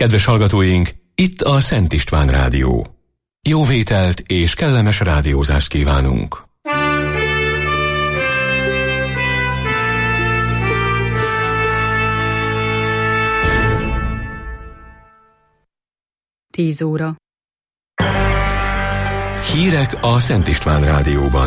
Kedves hallgatóink, itt a Szent István Rádió. Jó vételt és kellemes rádiózást kívánunk. Tíz óra. Hírek a Szent István Rádióban.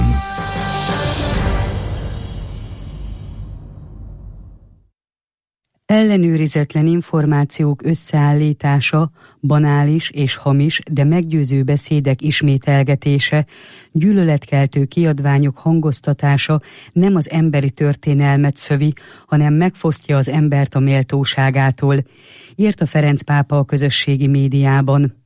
Ellenőrizetlen információk összeállítása, banális és hamis, de meggyőző beszédek ismételgetése, gyűlöletkeltő kiadványok hangoztatása nem az emberi történelmet szövi, hanem megfosztja az embert a méltóságától, írta Ferenc pápa a közösségi médiában.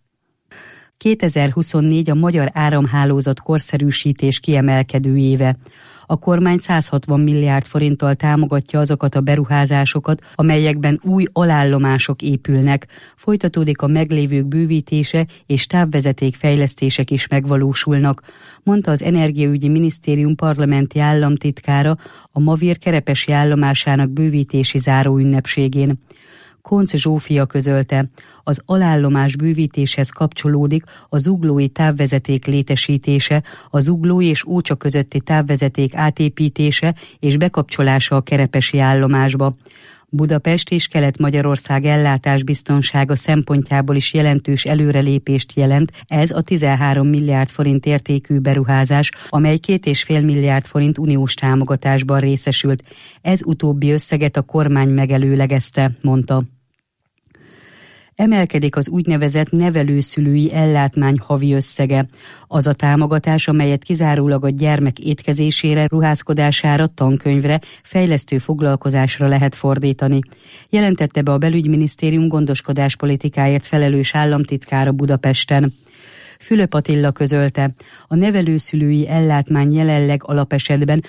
2024 a magyar áramhálózat korszerűsítés kiemelkedő éve. A kormány 160 milliárd forinttal támogatja azokat a beruházásokat, amelyekben új alállomások épülnek. Folytatódik a meglévők bővítése és távvezetékfejlesztések is megvalósulnak, mondta az Energiaügyi Minisztérium parlamenti államtitkára a Mavír kerepesi állomásának bővítési záróünnepségén. Koncz Zsófia közölte, az alállomás bővítéshez kapcsolódik a zuglói távvezeték létesítése, a Zugló és Ócsa közötti távvezeték átépítése és bekapcsolása a kerepesi állomásba. Budapest és Kelet-Magyarország ellátásbiztonsága szempontjából is jelentős előrelépést jelent ez a 13 milliárd forint értékű beruházás, amely 2,5 milliárd forint uniós támogatásban részesült. Ez utóbbi összeget a kormány megelőlegezte, mondta. Emelkedik az úgynevezett nevelőszülői ellátmány havi összege. Az a támogatás, amelyet kizárólag a gyermek étkezésére, ruházkodására, tankönyvre, fejlesztő foglalkozásra lehet fordítani. Jelentette be a Belügyminisztérium gondoskodáspolitikáért felelős államtitkára Budapesten. Fülöp Attila közölte, a nevelőszülői ellátmány jelenleg alapesetben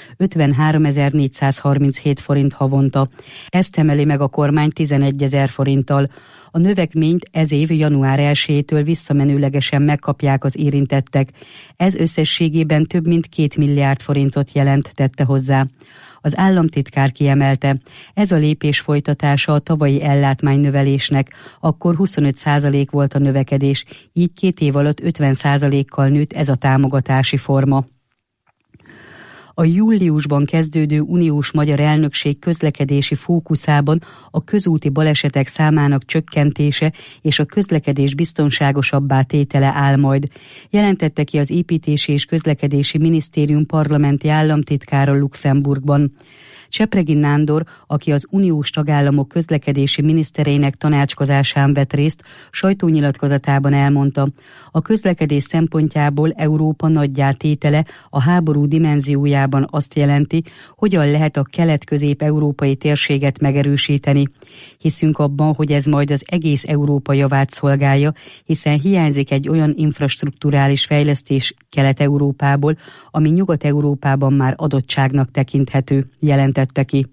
53.437 forint havonta. Ezt emeli meg a kormány 11.000 forinttal. A növekményt ez év január 1-től visszamenőlegesen megkapják az érintettek. Ez összességében több mint 2 milliárd forintot jelent, tette hozzá. Az államtitkár kiemelte, ez a lépés folytatása a tavalyi ellátmánynövelésnek, akkor 25% volt a növekedés, így 2 év alatt 50%-kal nőtt ez a támogatási forma. A júliusban kezdődő uniós magyar elnökség közlekedési fókuszában a közúti balesetek számának csökkentése és a közlekedés biztonságosabbá tétele áll majd, jelentette ki az Építési és Közlekedési Minisztérium parlamenti államtitkára Luxemburgban. Csepregi Nándor, aki az uniós tagállamok közlekedési minisztereinek tanácskozásán vett részt, sajtónyilatkozatában elmondta, a közlekedés szempontjából Európa nagyjá tétele a háború dimenziójában azt jelenti, hogyan lehet a kelet-közép-európai térséget megerősíteni. Hiszünk abban, hogy ez majd az egész Európa javát szolgálja, hiszen hiányzik egy olyan infrastrukturális fejlesztés Kelet-Európából, ami Nyugat-Európában már adottságnak tekinthető, jelentette ki.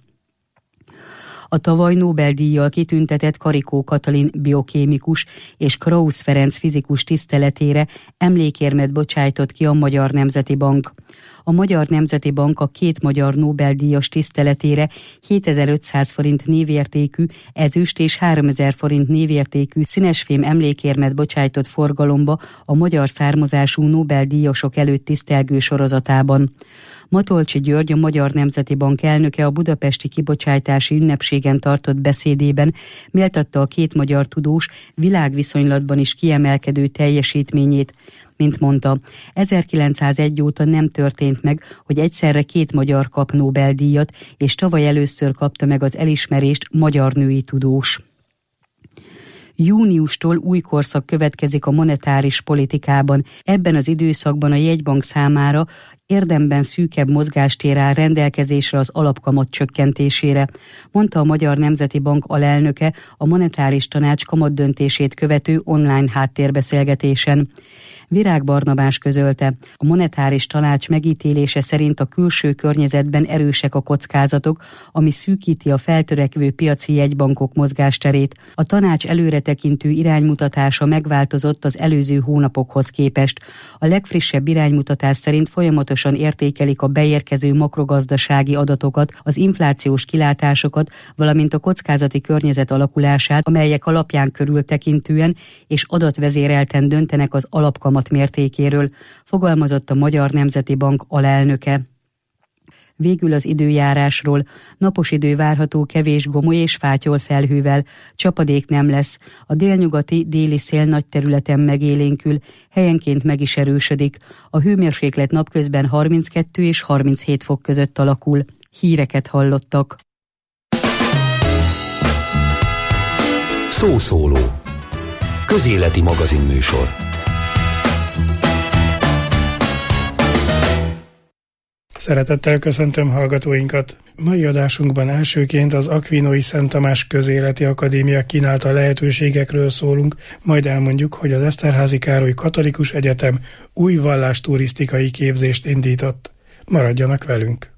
A tavaly Nobel-díjjal kitüntetett Karikó Katalin biokémikus és Krausz Ferenc fizikus tiszteletére emlékérmet bocsájtott ki a Magyar Nemzeti Bank. A Magyar Nemzeti Bank a 2 magyar Nobel-díjas tiszteletére 7500 forint névértékű, ezüst és 3000 forint névértékű színesfém emlékérmet bocsájtott forgalomba a magyar származású Nobel-díjasok előtt tisztelgő sorozatában. Matolcsy György, a Magyar Nemzeti Bank elnöke a budapesti kibocsátási ünnepségen tartott beszédében méltatta a 2 magyar tudós világviszonylatban is kiemelkedő teljesítményét. Mint mondta, 1901 óta nem történt meg, hogy egyszerre 2 magyar kap Nobel-díjat, és tavaly először kapta meg az elismerést magyar női tudós. Júniustól új korszak következik a monetáris politikában. Ebben az időszakban a jegybank számára érdemben szűkebb mozgástér áll rendelkezésre az alapkamat csökkentésére, mondta a Magyar Nemzeti Bank alelnöke a monetáris tanács kamatdöntését követő online háttérbeszélgetésen. Virág Barnabás közölte, a monetáris tanács megítélése szerint a külső környezetben erősek a kockázatok, ami szűkíti a feltörekvő piaci jegybankok mozgásterét. A tanács előretekintő iránymutatása megváltozott az előző hónapokhoz képest. A legfrissebb iránymutatás szerint folyamatos alaposan értékelik a beérkező makrogazdasági adatokat, az inflációs kilátásokat, valamint a kockázati környezet alakulását, amelyek alapján körültekintően és adatvezérelten döntenek az alapkamat mértékéről, fogalmazott a Magyar Nemzeti Bank alelnöke. Végül az időjárásról. Napos idő várható kevés gomoly és fátyol felhővel. Csapadék nem lesz. A délnyugati déli szél nagy területen megélénkül, helyenként meg is erősödik. A hőmérséklet napközben 32 és 37 fok között alakul. Híreket hallottak. Szószóló. Közéleti magazinműsor. Szeretettel köszöntöm hallgatóinkat! Mai adásunkban elsőként az Aquinói Szent Tamás Közéleti Akadémia kínálta lehetőségekről szólunk, majd elmondjuk, hogy az Eszterházy Károly Katolikus Egyetem új vallásturisztikai képzést indított. Maradjanak velünk!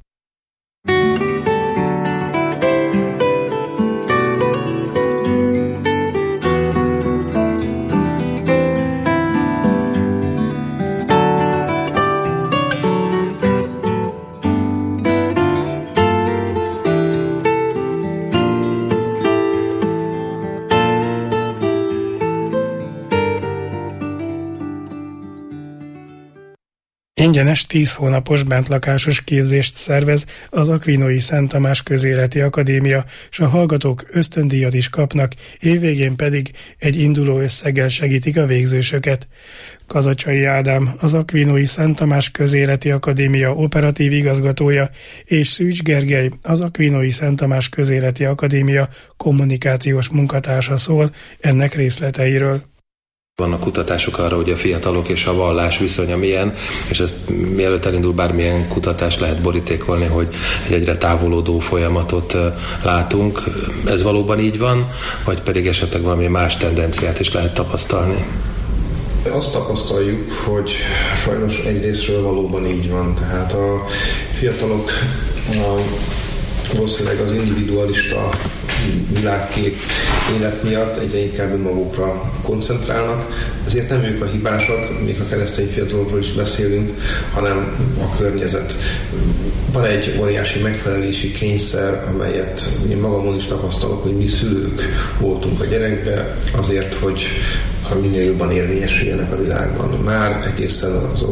Ingyenes 10 hónapos bentlakásos képzést szervez az Aquinói Szent Tamás Közéleti Akadémia, és a hallgatók ösztöndíjat is kapnak, évvégén pedig egy induló összeggel segítik a végzősöket. Kazacsai Ádám, az Aquinói Szent Tamás Közéleti Akadémia operatív igazgatója, és Szűcs Gergely, az Aquinói Szent Tamás Közéleti Akadémia kommunikációs munkatársa szól ennek részleteiről. Vannak kutatások arra, hogy a fiatalok és a vallás viszonya milyen, és ezt mielőtt elindul bármilyen kutatás lehet borítékolni, hogy egy egyre távolodó folyamatot látunk. Ez valóban így van, vagy pedig esetleg valami más tendenciát is lehet tapasztalni? Azt tapasztaljuk, hogy sajnos egyrészről valóban így van. Tehát a fiatalok valószínűleg az individualista világkép élet miatt egyre inkább önmagukra koncentrálnak. Ezért nem ők a hibásak, még a keresztény fiatalokról is beszélünk, hanem a környezet. Van egy óriási megfelelési kényszer, amelyet én magamon is tapasztalok, hogy mi szülők voltunk a gyerekbe azért, hogy minél jobban érvényesüljenek a világban. Már egészen az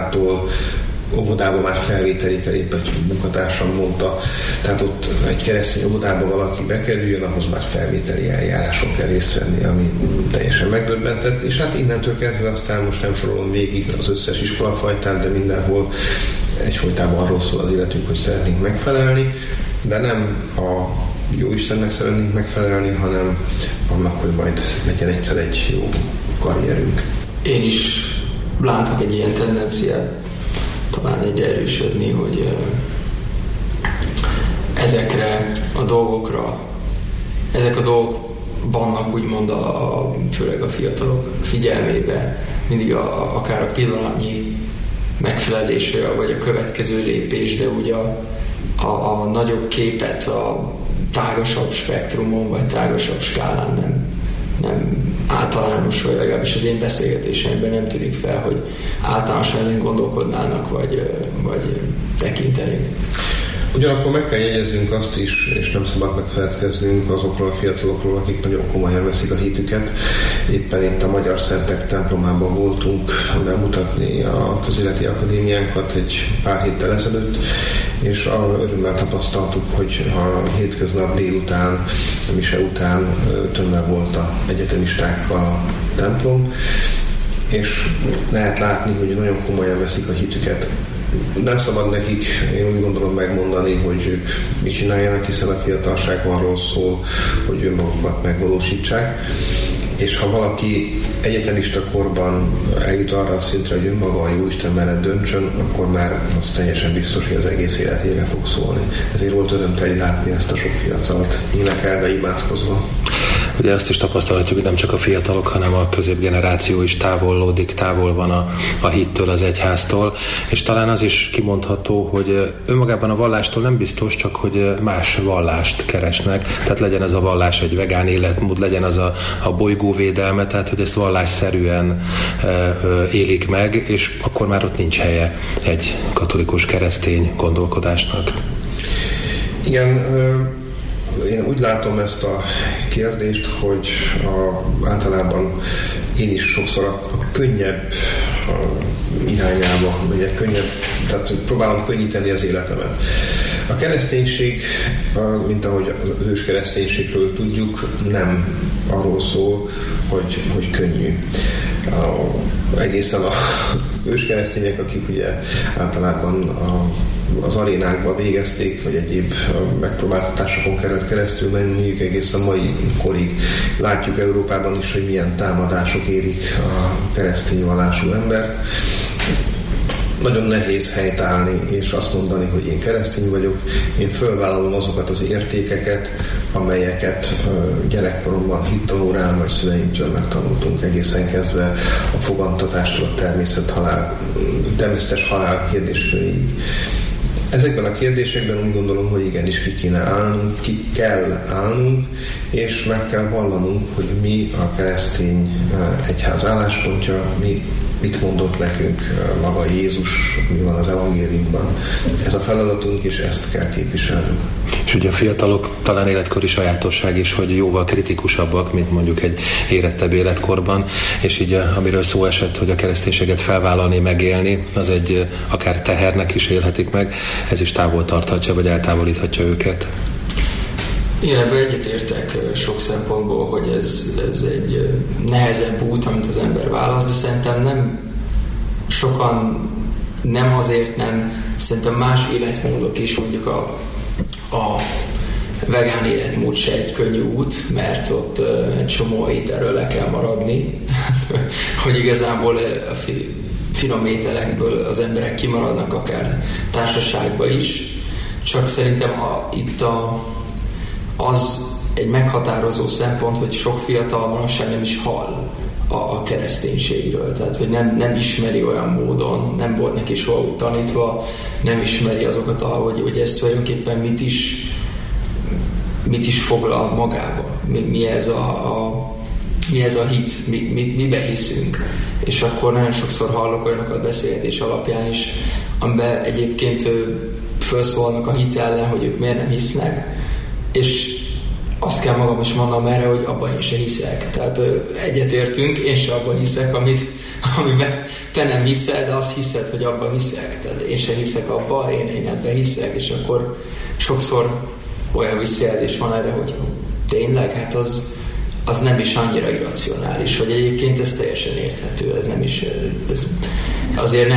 óvodában már felvételi épp egy munkatársam mondta, tehát ott egy keresztény óvodába valaki bekerüljön, ahhoz már felvételi eljáráson kell részt venni, ami teljesen megdöbbentett, és hát innentől kezdve aztán most nem sorolom végig az összes iskolafajtát, de mindenhol egyfolytában arról szól az életünk, hogy szeretnénk megfelelni, de nem a jó Istennek szeretnénk megfelelni, hanem annak, hogy majd legyen egyszer egy jó karrierünk. Én is látok egy ilyen tendenciát, talán egyre erősödni, hogy ezekre a dolgokra, ezek a dolgok vannak úgymond főleg a fiatalok figyelmébe, mindig akár a pillanatnyi megfelelésre, vagy a következő lépés, de ugye a nagyobb képet a tágasabb spektrumon, vagy tágasabb skálán nem általános, vagy legalábbis az én beszélgetéseimben nem tűnik fel, hogy általánosan ezen gondolkodnának, vagy tekintenék. Ugyanakkor meg kell jegyeznünk azt is, és nem szabad megfeledkeznünk azokról a fiatalokról, akik nagyon komolyan veszik a hitüket. Éppen itt a Magyar Szentek templomában voltunk bemutatni a Közéleti Akadémiánkat egy pár héttel ezelőtt, és örömmel tapasztaltuk, hogy a hétköznap délután, a mise után tömve volt az egyetemistákkal a templom, és lehet látni, hogy nagyon komolyan veszik a hitüket. Nem szabad nekik, én úgy gondolom, megmondani, hogy ők mit csináljanak, hiszen a fiatalság arról szól, hogy önmagukat megvalósítsák. És ha valaki egyetemista korban eljut arra a szintre, hogy önmaga a Jóisten mellett döntsön, akkor már az teljesen biztos, hogy az egész életére fog szólni. Ezért volt örömteli látni ezt a sok fiatalt énekelve, imádkozva. ugye azt is tapasztalhatjuk, hogy nem csak a fiatalok, hanem a középgeneráció is távol van a hittől, az egyháztól, és talán az is kimondható, hogy önmagában a vallástól nem biztos, csak hogy más vallást keresnek, tehát legyen ez a vallás egy vegán életmód, legyen az a bolygóvédelme, tehát hogy ezt vallásszerűen élik meg, és akkor már ott nincs helye egy katolikus keresztény gondolkodásnak. Igen, én úgy látom ezt a kérdést, hogy általában én is sokszor a könnyebb irányába megyek, tehát próbálom könnyíteni az életemet. A kereszténység, mint ahogy az őskereszténységről tudjuk, nem arról szól, hogy könnyű. Egészen az őskeresztények, akik ugye általában az arénákba végezték, vagy egyéb megpróbáltatásokon keresztül menniük egészen mai korig. Látjuk Európában is, hogy milyen támadások érik a keresztény vallású embert. Nagyon nehéz helytállni és azt mondani, hogy én keresztény vagyok, én fölvállalom azokat az értékeket, amelyeket gyerekkoromban hittanórán vagy szüleimtől megtanultunk, egészen kezdve a fogantatástól a természetes halál kérdésköréig. Ezekben a kérdésekben úgy gondolom, hogy igenis ki kell állnunk, és meg kell vallanunk, hogy mi a keresztény egyház álláspontja, mit mondott nekünk maga Jézus, mi van az evangéliumban. Ez a feladatunk, és ezt kell képviselnünk. És ugye a fiatalok talán életkori sajátosság is, hogy jóval kritikusabbak, mint mondjuk egy érettebb életkorban, és így amiről szó esett, hogy a kereszténységet felvállalni, megélni, az egy akár tehernek is élhetik meg, ez is távol tarthatja, vagy eltávolíthatja őket. Én ebben egyetértek sok szempontból, hogy ez egy nehezebb út, amit az ember választ, de szerintem nem sokan nem azért nem, szerintem más életmódok is, mondjuk a vegán életmód se egy könnyű út, mert ott egy csomó ételről le kell maradni, hogy igazából a finom ételekből az emberek kimaradnak akár társaságba is, csak szerintem az egy meghatározó szempont, hogy sok fiatal manapság nem is hall a kereszténységről, tehát hogy nem ismeri olyan módon, nem volt neki soha úgy tanítva, nem ismeri azokat, hogy ez tulajdonképpen mit is foglal magába, mi ez a hit, mibe hiszünk. És akkor nagyon sokszor hallok olyanokat beszélgetés alapján is, amiben egyébként felszólnak a hit ellen, hogy ők miért nem hisznek, és azt kell magam is mondanom erre, hogy abban én se hiszek. Tehát egyetértünk, én se abban hiszek, amiben te nem hiszel, de azt hiszed, hogy abban hiszek. Tehát én se hiszek abban, én ebben hiszek, és akkor sokszor olyan visszajelzés van erre, hogy tényleg, hát az nem is annyira irracionális, hogy egyébként ez teljesen érthető, ez nem is, ez azért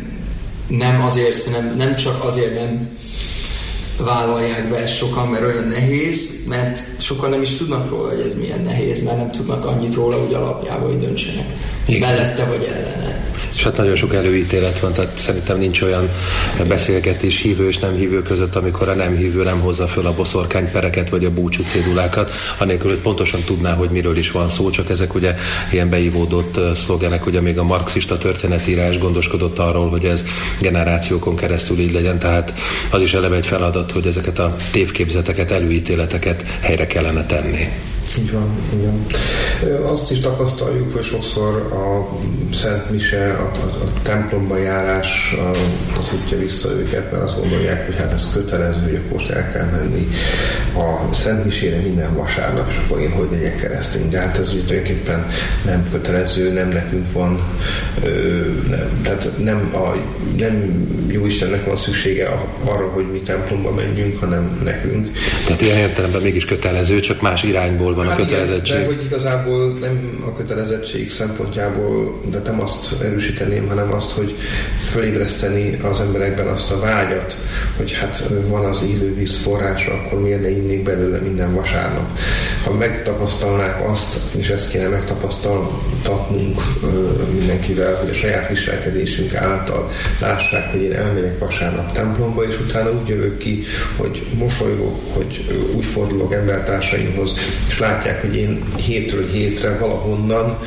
nem csak azért nem vállalják be ezt sokan, mert olyan nehéz, mert sokan nem is tudnak róla, hogy ez milyen nehéz, mert nem tudnak annyit róla, hogy alapjában, hogy döntsenek. Igen. Mellette vagy ellene. És hát nagyon sok előítélet van, tehát szerintem nincs olyan beszélgetés hívő és nem hívő között, amikor a nem hívő nem hozza föl a boszorkánypereket vagy a búcsú cédullákat, anélkül, hogy pontosan tudná, hogy miről is van szó, csak ezek ugye ilyen beívódott szlogenek, ugye még a marxista történetírás gondoskodott arról, hogy ez generációkon keresztül így legyen, tehát az is eleve egy feladat, hogy ezeket a tévképzeteket, előítéleteket helyre kellene tenni. Így van, igen. Azt is tapasztaljuk, hogy sokszor a Szent Mise, a templomba járás szítja vissza őket, mert azt gondolják, hogy hát ez kötelező, hogy most el kell menni a Szent Misére minden vasárnap, és akkor én hogy legyek keresztény. De hát ez tulajdonképpen nem kötelező, nem nekünk van, tehát nem Jóistennek van szüksége arra, hogy mi templomba menjünk, hanem nekünk. Tehát ilyen értelemben mégis kötelező, csak más irányból van a kötelezettség. De hogy igazából igazából nem a kötelezettség szempontjából, de nem azt erősíteném, hanem azt, hogy fölébreszteni az emberekben azt a vágyat, hogy hát van az élővíz forrása, akkor miért ne innék belőle minden vasárnap. Ha megtapasztalnák azt, és ezt kéne megtapasztaltatnunk mindenkivel, hogy a saját viselkedésünk által lássák, hogy én elmegyek vasárnap templomba, és utána úgy jövök ki, hogy mosolygok, hogy úgy fordulok embertársaimhoz, és látják, hogy én hétről hétre valahonnan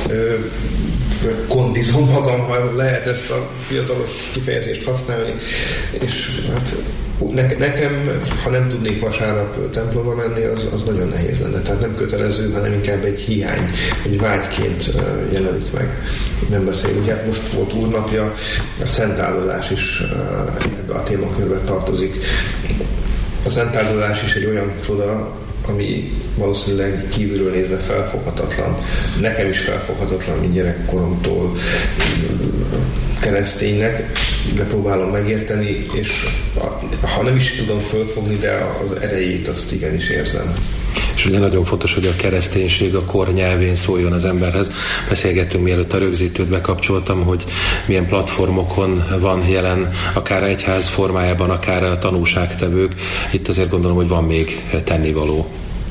kondizom magam, ha lehet ezt a fiatalos kifejezést használni, és hát nekem, ha nem tudnék vasárnap templomba menni, az nagyon nehéz lenne. Tehát nem kötelező, hanem inkább egy hiány, egy vágyként jelenik meg. Nem beszélünk. Ugye most volt úrnapja, a szentáldozás is ebbe a témakörbe tartozik. A szentáldozás is egy olyan csoda, ami valószínűleg kívülről nézve felfoghatatlan. Nekem is felfoghatatlan, mint gyerekkoromtól kereszténynek, de próbálom megérteni, és ha nem is tudom fölfogni, de az erejét azt igenis érzem. És ugye nagyon fontos, hogy a kereszténység a kor nyelvén szóljon az emberhez. Beszélgettünk, mielőtt a rögzítőt bekapcsoltam, hogy milyen platformokon van jelen, akár egyház formájában, akár a tanúságtevők. Itt azért gondolom, hogy van még tennivaló.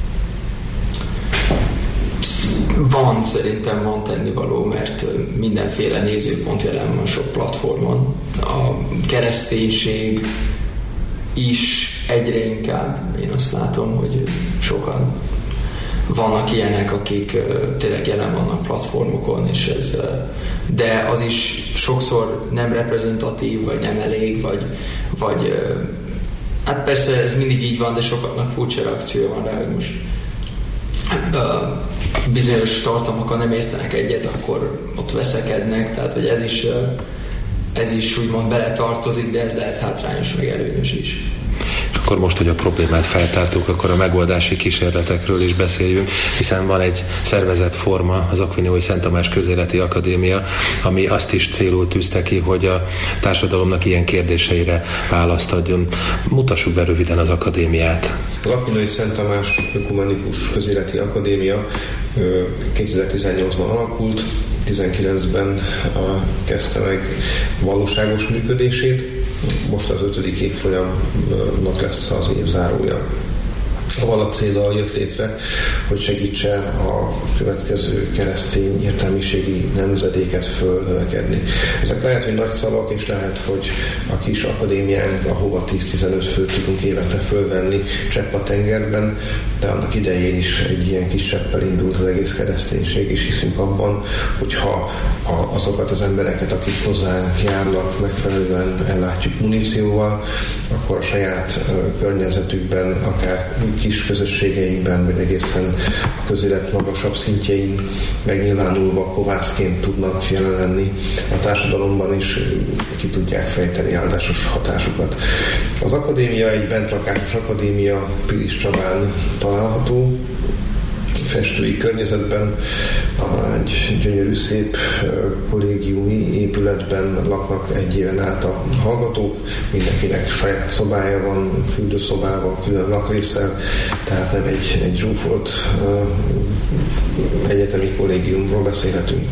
Szerintem van tennivaló, mert mindenféle nézőpont jelen van sok platformon. A kereszténység is egyre inkább, én azt látom, hogy sokan vannak ilyenek, akik tényleg jelen vannak platformokon, és de az is sokszor nem reprezentatív, vagy nem elég, vagy hát persze ez mindig így van, de sokaknak furcsa reakció van rá, hogy most bizonyos tartalmakkal nem értenek egyet, akkor ott veszekednek, tehát hogy ez is úgymond beletartozik, de ez lehet hátrányos, meg előnyös is. És akkor most, hogy a problémát feltártuk, akkor a megoldási kísérletekről is beszéljünk, hiszen van egy szervezett forma, az Akvinói Szent Tamás Közéleti Akadémia, ami azt is célul tűzte ki, hogy a társadalomnak ilyen kérdéseire választ adjon. Mutassuk be röviden az akadémiát. Az Akvinói Szent Tamás Ökumenikus Közéleti Akadémia 2018-ban alakult, 2019-ben kezdte meg valóságos működését, most az 5. évfolyamnak lesz az évzárója. Avval a céllal jött létre, hogy segítse a következő keresztény értelmiségi nemzedéket fölnövekedni. Ezek lehet, hogy nagy szavak, és lehet, hogy a kis akadémiánk, ahova 10-15 főt tudunk évente fölvenni csepp a tengerben, de annak idején is egy ilyen kis cseppel indult az egész kereszténység, és hiszünk abban, hogy ha azokat az embereket, akik hozzánk járnak, megfelelően ellátjuk munícióval, akkor a saját környezetükben, akár kis közösségeikben, vagy egészen a közélet magasabb szintjein megnyilvánulva kovászként tudnak jelen lenni a társadalomban, és ki tudják fejteni áldásos hatásukat. Az akadémia egy bentlakásos akadémia, Pilis Csabán található, festői környezetben, egy gyönyörű, szép kollégiumi épületben laknak egy éven át a hallgatók, mindenkinek saját szobája van, fürdőszobával, külön lakrésszel, tehát nem egy zsúfolt egyetemi kollégiumról beszélhetünk.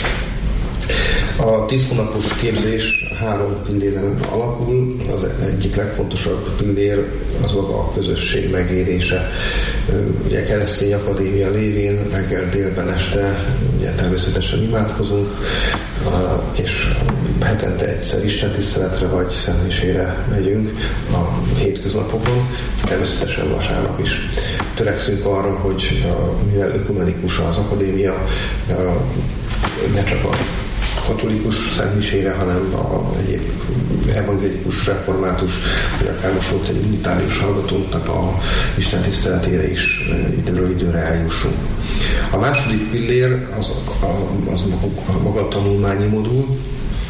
A 10 hónapos képzés 3 pilléren alapul. Az egyik legfontosabb pillér az maga a közösség megélése. Ugye keresztény akadémia lévén reggel, délben, este ugye természetesen imádkozunk, és hetente egyszer istentiszteletre vagy szentmisére megyünk a hétköznapokon, természetesen vasárnap is. Törekszünk arra, hogy mivel ökumenikus az akadémia, ne csak a katolikus szentmisére, hanem egyéb evangélikus, református, vagy akár most volt egy unitárius hallgatónknak a istentiszteletére is időről időre eljussunk. A második pillér az maga a tanulmányi modul.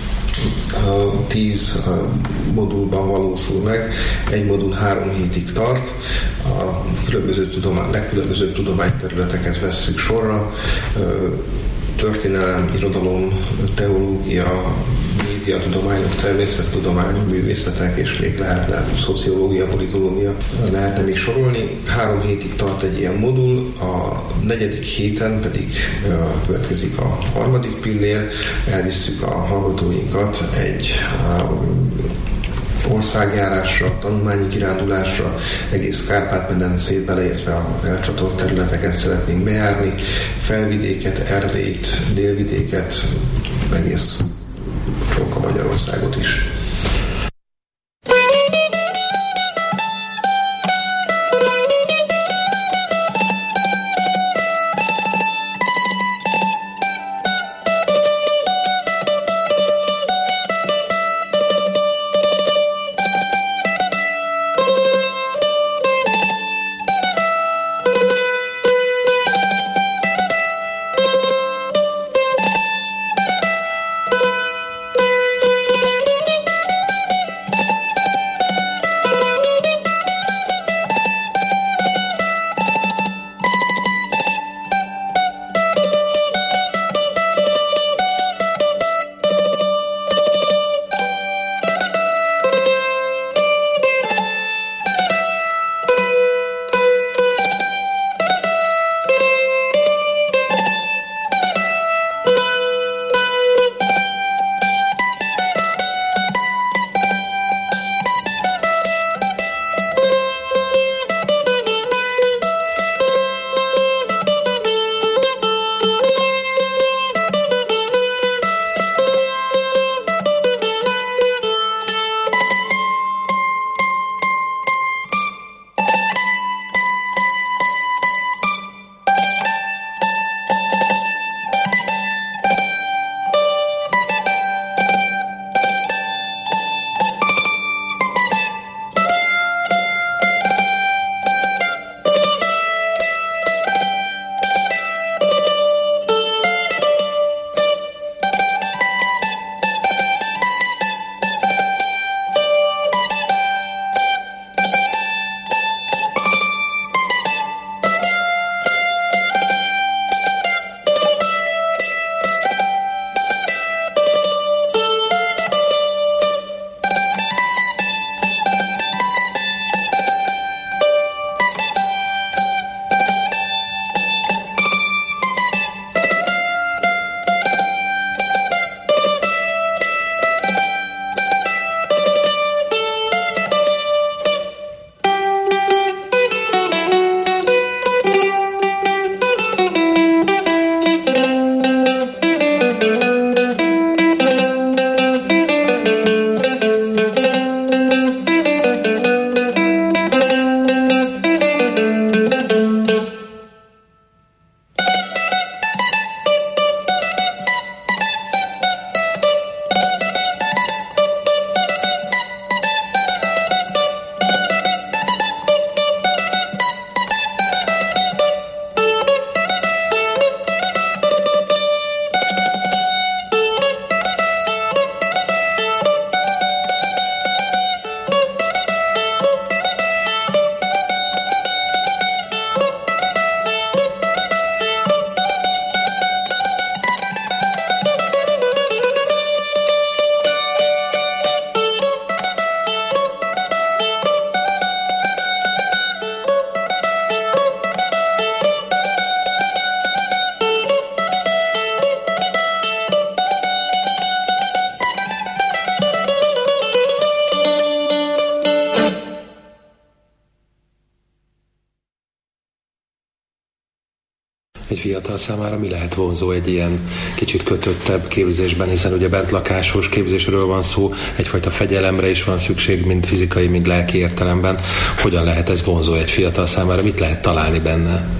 10 modulban valósul meg, egy modul 3 hétig tart, a legkülönbözőbb tudományterületeket vesszük sorra, történelem, irodalom, teológia, biológia tudományok, természettudományok, művészetek, és még lehetne szociológia, politológia, lehetne még sorolni. 3 hétig tart egy ilyen modul, a 4. héten pedig következik a 3. pillér, elvisszük a hallgatóinkat egy országjárásra, tanulmányi kirándulásra, egész Kárpát-medencét beleértve a elcsatolt területeket szeretnénk bejárni, Felvidéket, Erdélyt, Délvidéket, egész sokkal Magyarországot is. egy fiatal számára mi lehet vonzó egy ilyen kicsit kötöttebb képzésben, hiszen ugye bentlakásos képzésről van szó, egyfajta fegyelemre is van szükség, mind fizikai, mind lelki értelemben. Hogyan lehet ez vonzó egy fiatal számára? Mit lehet találni benne?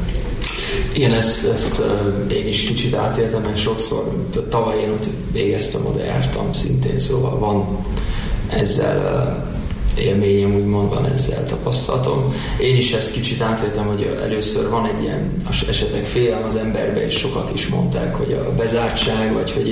Igen, ezt én is kicsit átéltem meg sokszor. Tavaly én ott végeztem, oda jártam szintén, szóval van ezzel élményem, úgymond van ezzel tapasztalatom. Én is ezt kicsit átéltem, hogy először van egy ilyen esetleg félelem az emberbe, és sokak is mondták, hogy a bezártság, vagy hogy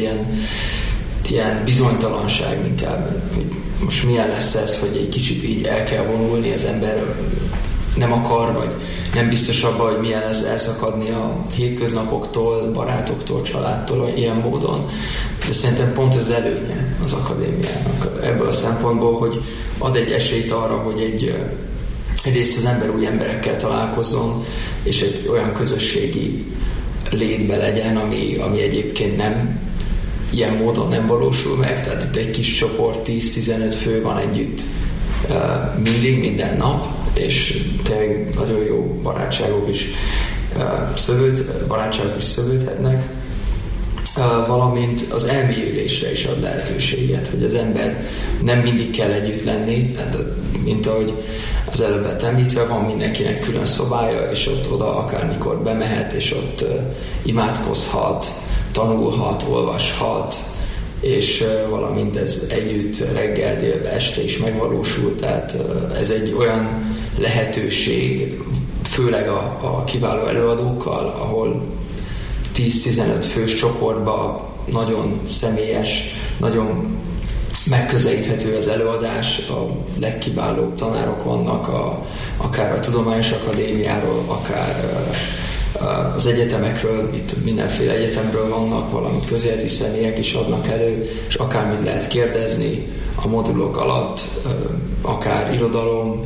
ilyen bizonytalanság inkább, hogy most milyen lesz ez, hogy egy kicsit így el kell vonulni, az ember nem akar, vagy nem biztos abban, hogy milyen lesz elszakadni a hétköznapoktól, barátoktól, családtól, ilyen módon. de szerintem pont ez előnye az akadémiának ebből a szempontból, hogy ad egy esélyt arra, hogy egyrészt az ember új emberekkel találkozzon, és egy olyan közösségi létbe legyen, ami egyébként nem ilyen módon nem valósul meg, tehát itt egy kis csoport, 10-15 fő van együtt mindig, minden nap, és tényleg nagyon jó barátságok is szövődhetnek, valamint az elmélyülésre is ad lehetőséget, hogy az ember nem mindig kell együtt lenni, mint ahogy az előbb lett említve, van mindenkinek külön szobája, és ott oda akármikor bemehet, és ott imádkozhat, tanulhat, olvashat, és valamint ez együtt reggel, délbe, este is megvalósul, tehát ez egy olyan lehetőség, főleg a kiváló előadókkal, ahol 10-15 fős csoportban nagyon személyes, nagyon megközelíthető az előadás, a legkiválóbb tanárok vannak, akár a Tudományos Akadémiáról, akár az egyetemekről, itt mindenféle egyetemről vannak, valamint közéleti személyek is adnak elő, és akármit lehet kérdezni a modulok alatt, akár irodalom,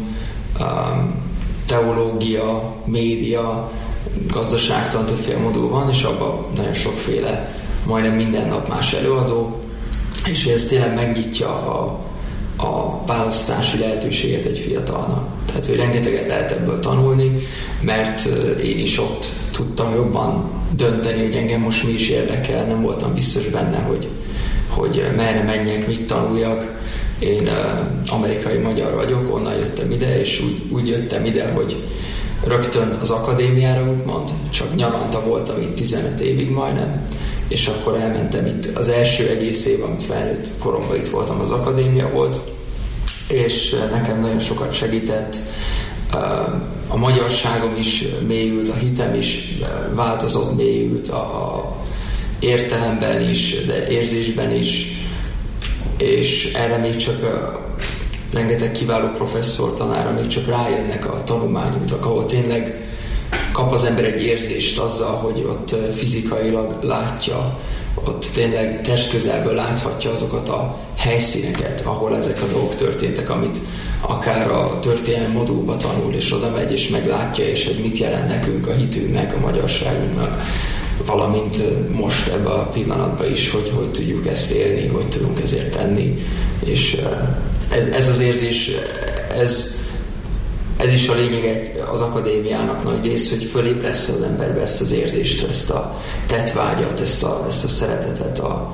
teológia, média, gazdaságtan, többféle modul van, és abban nagyon sokféle, majdnem minden nap más előadó, és ez tényleg megnyitja a választási lehetőséget egy fiatalnak. Tehát, hogy rengeteget lehet ebből tanulni, mert én is ott tudtam jobban dönteni, hogy engem most mi is érdekel, nem voltam biztos benne, hogy merre menjek, mit tanuljak. Én amerikai magyar vagyok, onnan jöttem ide, és úgy jöttem ide, hogy rögtön az akadémiára úgymond, csak nyaranta voltam itt 15 évig majdnem, és akkor elmentem itt, az első egész év, amit felnőtt koromban itt voltam, az akadémia volt, és nekem nagyon sokat segített, a magyarságom is mélyült, a hitem is változott, mélyült, a értelemben is, de érzésben is, és erre még csak rengeteg kiváló professzor, tanára még csak rájönnek a tanulmányútak, ahol tényleg kap az ember egy érzést azzal, hogy ott fizikailag látja, ott tényleg testközelből láthatja azokat a helyszíneket, ahol ezek a dolgok történtek, amit akár a történelmi modulba tanul, és oda megy, és meglátja, és ez mit jelent nekünk, a hitünknek, a magyarságunknak, valamint most ebben a pillanatban is, hogy tudjuk ezt élni, hogy tudunk ezért tenni, és ez az érzés, ez is a lényeg az akadémiának nagy rész, hogy fölébresz az emberbe ezt az érzést, ezt a tettvágyat, ezt a szeretetet a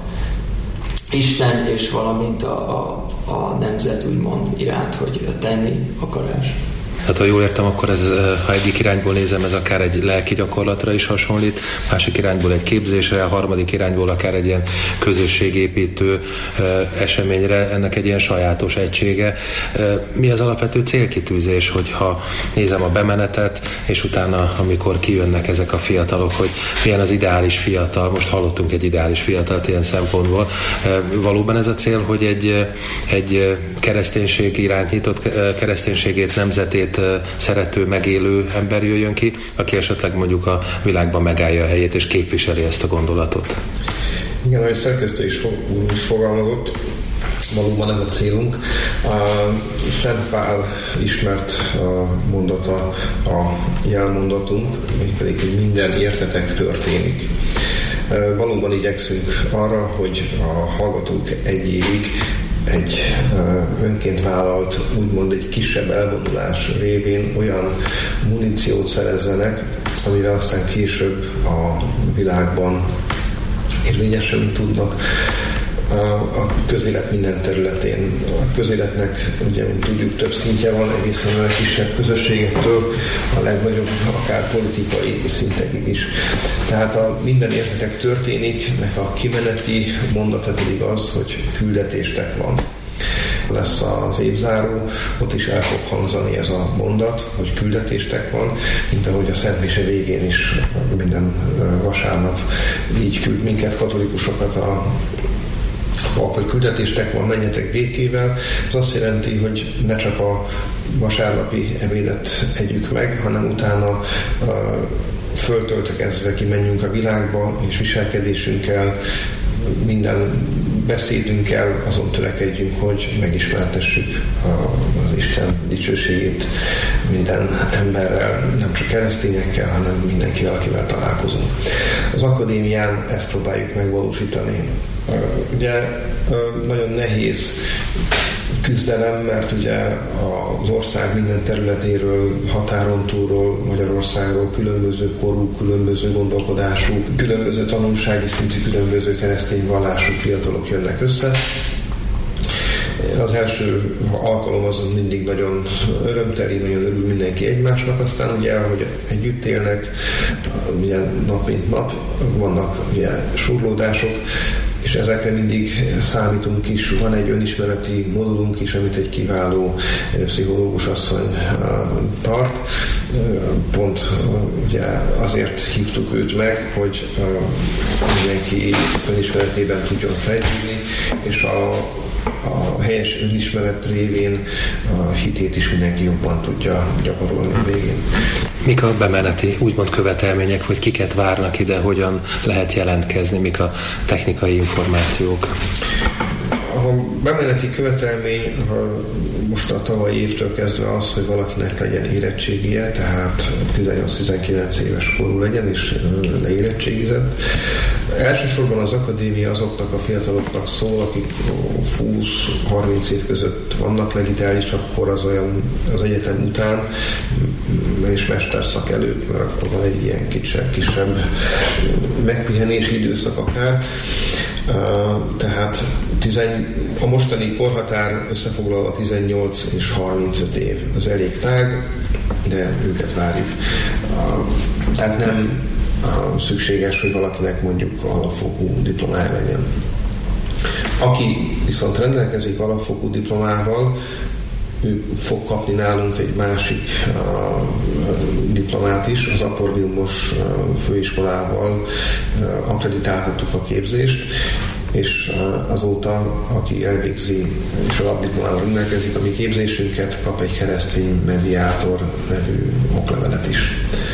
Isten és valamint a nemzet úgymond iránt, hogy tenni akarás. Hát ha jól értem, akkor ez, ha egyik irányból nézem, ez akár egy lelki gyakorlatra is hasonlít, másik irányból egy képzésre, a harmadik irányból akár egy ilyen közösségépítő eseményre, ennek egy ilyen sajátos egysége. Mi az alapvető célkitűzés, hogyha nézem a bemenetet, és utána, amikor kijönnek ezek a fiatalok, hogy milyen az ideális fiatal, most hallottunk egy ideális fiatalt ilyen szempontból. Valóban ez a cél, hogy egy kereszténység iránt nyitott, kereszténységét, nemzetét szerető, megélő ember jöjjön ki, aki esetleg mondjuk a világban megállja a helyét és képviseli ezt a gondolatot. Igen, ahogy szerkesztő is fogalmazott, valóban ez a célunk. Szent Pál ismert mondata a jelmondatunk, mégpedig, hogy minden értetek történik. Valóban igyekszünk arra, hogy a hallgatók egy évig egy önként vállalt, úgymond egy kisebb elvonulás révén olyan muníciót szerezzenek, amivel aztán később a világban érvényesülni tudnak a közélet minden területén. A közéletnek, ugye, mint tudjuk, több szintje van, egészen a legkisebb közösségektől a legnagyobb, akár politikai szintekig is. Tehát a minden értetek történik, nek a kimeneti mondata pedig az, hogy küldetéstek van. Lesz az évzáró, ott is el fog hangzani ez a mondat, hogy küldetéstek van, mint ahogy a Szent Mise végén is minden vasárnap így küld minket, katolikusokat a pap, hogy küldetéstek van, menjetek békével. Ez azt jelenti, hogy ne csak a vasárnapi ebédet együk meg, hanem utána föltöltekezve kimenjünk a világba, és viselkedésünkkel minden beszédünkkel azon törekedjünk, hogy megismertessük az Isten dicsőségét minden emberrel, nem csak keresztényekkel, hanem mindenkivel, akivel találkozunk. Az akadémián ezt próbáljuk megvalósítani. Ugye nagyon nehéz küzdelem, mert ugye az ország minden területéről, határon túlról, Magyarországról különböző korú, különböző gondolkodású, különböző tanulsági szintű, különböző keresztény vallású fiatalok jönnek össze. Az első alkalom azon mindig nagyon örömteli, nagyon örül mindenki egymásnak, aztán ugye, ahogy együtt élnek, ugye nap mint nap, vannak ugye surlódások, és ezekre mindig számítunk is. Van egy önismereti modulunk is, amit egy kiváló pszichológus asszony tart. Pont ugye azért hívtuk őt meg, hogy mindenki önismeretében tudjon fejlődni, és a helyes önismeret révén a hitét is mindenki jobban tudja gyakorolni a végén. Mik a bemeneti úgymond követelmények, hogy kiket várnak ide, hogyan lehet jelentkezni, mik a technikai információk? A bemeneti követelmény most a tavalyi évtől kezdve az, hogy valakinek legyen érettségie, tehát 18-19 éves korú legyen és leérettségizett. Elsősorban az akadémia azoknak a fiataloknak szól, akik 20-30 év között vannak, legideálisabb kor az olyan az egyetem után és mesterszak előtt, mert akkor van egy ilyen kisebb megpihenési időszak akár. Tehát a mostani korhatár összefoglalva 18 és 35 év. Ez elég tág, de őket várjuk. Tehát nem szükséges, hogy valakinek mondjuk alapfokú diplomája legyen. Aki viszont rendelkezik alapfokú diplomával, ő fog kapni nálunk egy másik diplomát is, az Aporviumos főiskolával akkreditálhattuk a képzést, és azóta, aki elvégzi és alapdiplomával rendelkezik, a mi képzésünket, kap egy keresztény mediátor nevű oklevelet is.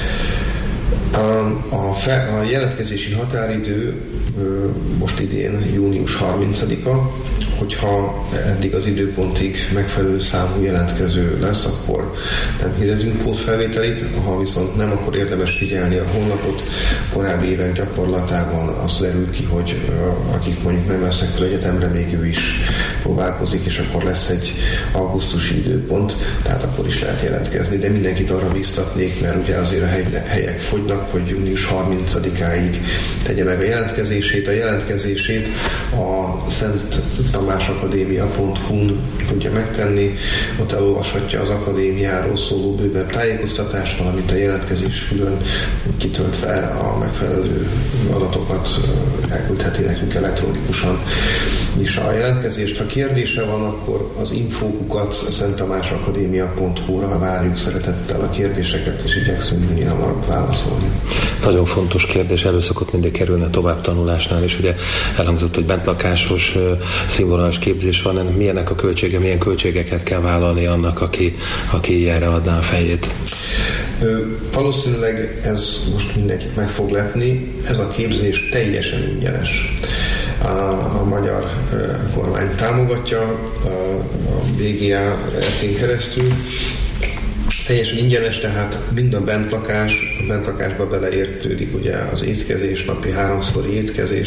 A jelentkezési határidő most idén június 30-a, hogyha eddig az időpontig megfelelő számú jelentkező lesz, akkor nem hirdetünk pótfelvételit, ha viszont nem, akkor érdemes figyelni a honlapot. Korábbi évek gyakorlatában az derül ki, hogy akik mondjuk nem vesznek fel egyetemre, még ő is próbálkozik, és akkor lesz egy augusztusi időpont, tehát akkor is lehet jelentkezni, de mindenkit arra bíztatnék, mert ugye azért a helyek fogynak, hogy június 30-áig tegye meg a jelentkezését. A jelentkezését a szenttamásakadémia.hu-n tudja megtenni, ott elolvashatja az akadémiáról szóló bővebb tájékoztatást, valamint a jelentkezés fülön kitöltve a megfelelő adatokat elküldheti nekünk elektronikusan is a jelentkezést. Ha kérdése van, akkor az info@szenttamásakadémia.hu-ra várjuk szeretettel a kérdéseket, és igyekszünk minél hamarabb válaszolni. Nagyon fontos kérdés, elő szokott mindig kerülni a továbbtanulásnál, és ugye elhangzott, hogy bentlakásos színvonalas képzés van, milyenek a költsége, milyen költségeket kell vállalni annak, aki ilyenre adná a fejét? Valószínűleg ez most mindenkit meg fog lepni, ez a képzés teljesen ingyenes. A magyar kormány támogatja a BGA RT-n keresztül. Teljesen ingyenes, tehát mind a bentlakásba beleértődik ugye az étkezés, napi 3-szori étkezés,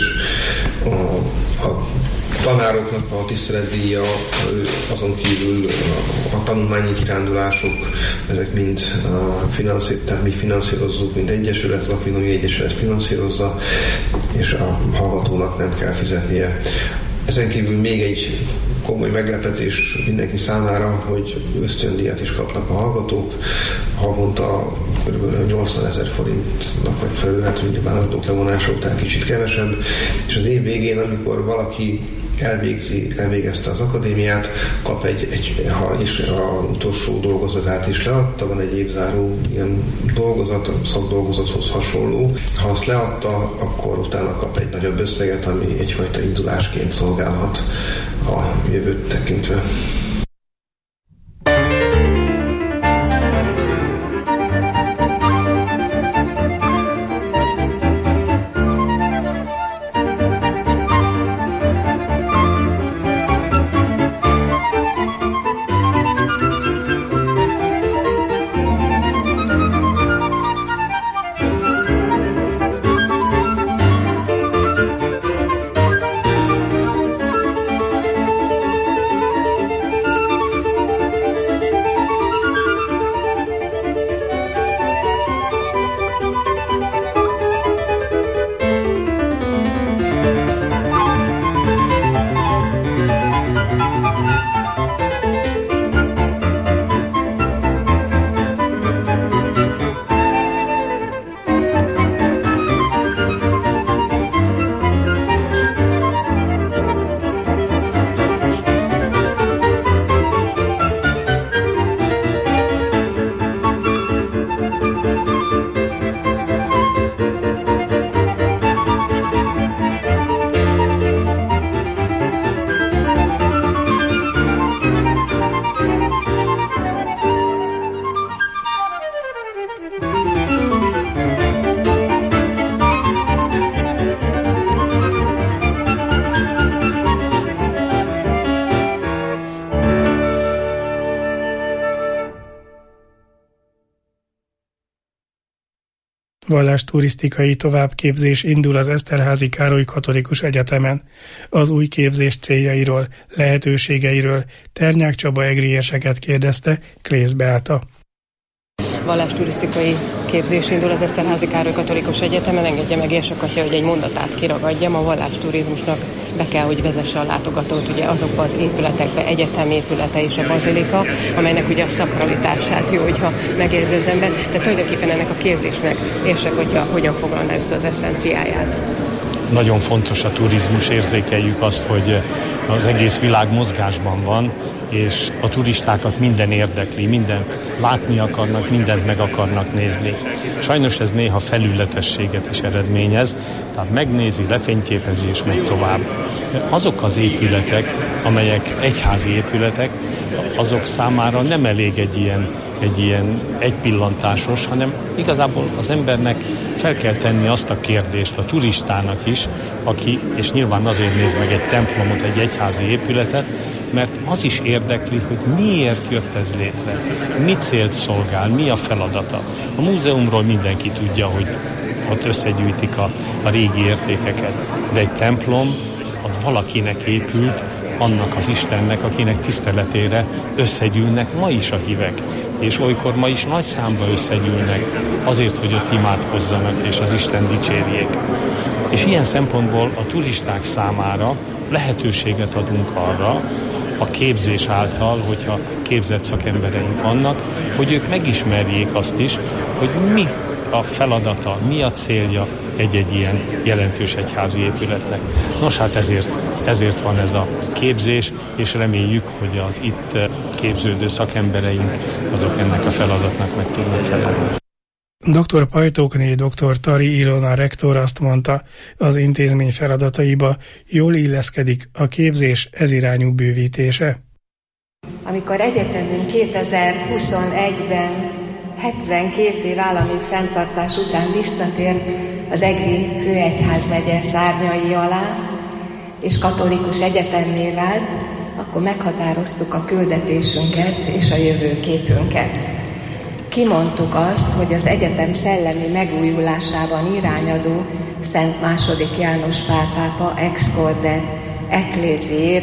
a tanároknak a tiszteletdíja, azon kívül a tanulmányi kirándulások, ezek mind tehát mi finanszírozzuk, mint egyesület, az Akvinói Egyesület finanszírozza, és a hallgatónak nem kell fizetnie. Ezen kívül még egy komoly meglepetés mindenki számára, hogy ösztöndíjat is kapnak a hallgatók. Havonta kb. 80 000 forintnak megfelelően, hogy a hallgatók levonása után kicsit kevesebb, és az év végén, amikor valaki elvégezte az akadémiát, kap és az utolsó dolgozatát is leadta, van egy évzáró ilyen dolgozat, szakdolgozathoz hasonló. Ha azt leadta, akkor utána kap egy nagyobb összeget, ami egyfajta indulásként szolgálhat a jövőt tekintve. Vallásturisztikai továbbképzés indul az Eszterházy Károly Katolikus Egyetemen. Az új képzés céljairól, lehetőségeiről Ternyák Csaba egrieseket kérdezte Klész Beáta. Vallásturisztikai képzés indul az Eszterházy Károly Katolikus Egyetemen. Engedje meg, Érsek-atya, hogy egy mondatát kiragadjam. A vallásturizmusnak be kell, hogy vezesse a látogatót ugye azokba az épületekbe, egyetem épülete és a bazilika, amelynek ugye a szakralitását jó, hogyha megérzi az ember, de tulajdonképpen ennek a képzésnek Érsek-atya hogyan foglalná össze az eszenciáját? Nagyon fontos a turizmus, érzékeljük azt, hogy az egész világ mozgásban van, és a turistákat minden érdekli, mindent látni akarnak, mindent meg akarnak nézni. Sajnos ez néha felületességet is eredményez, tehát megnézi, lefényképezi és megy tovább. Azok az épületek, amelyek egyházi épületek, azok számára nem elég egy ilyen egypillantásos, hanem igazából az embernek fel kell tenni azt a kérdést a turistának is, aki, és nyilván azért néz meg egy templomot, egy egyházi épületet, mert az is érdekli, hogy miért jött ez létre, mi célt szolgál, mi a feladata. A múzeumról mindenki tudja, hogy ott összegyűjtik a régi értékeket, de egy templom az valakinek épült, annak az Istennek, akinek tiszteletére összegyűlnek ma is a hívek, és olykor ma is nagy számba összegyűlnek azért, hogy ott imádkozzanak és az Isten dicsérjék. És ilyen szempontból a turisták számára lehetőséget adunk arra, a képzés által, hogyha képzett szakembereink vannak, hogy ők megismerjék azt is, hogy mi a feladata, mi a célja egy-egy ilyen jelentős egyházi épületnek. Nos, hát ezért van ez a képzés, és reméljük, hogy az itt képződő szakembereink azok ennek a feladatnak meg tudnak felelni. Dr. Pajtókné dr. Tari Ilona rektor azt mondta, az intézmény feladataiba jól illeszkedik a képzés ezirányú bővítése. Amikor egyetemünk 2021-ben 72 év állami fenntartás után visszatért az Egri főegyházmegye szárnyai alá, és katolikus egyetemmé vált, akkor meghatároztuk a küldetésünket és a jövőképünket. Kimondtuk azt, hogy az egyetem szellemi megújulásában irányadó Szent II. János Pál pápa Ex Corde Ecclesiae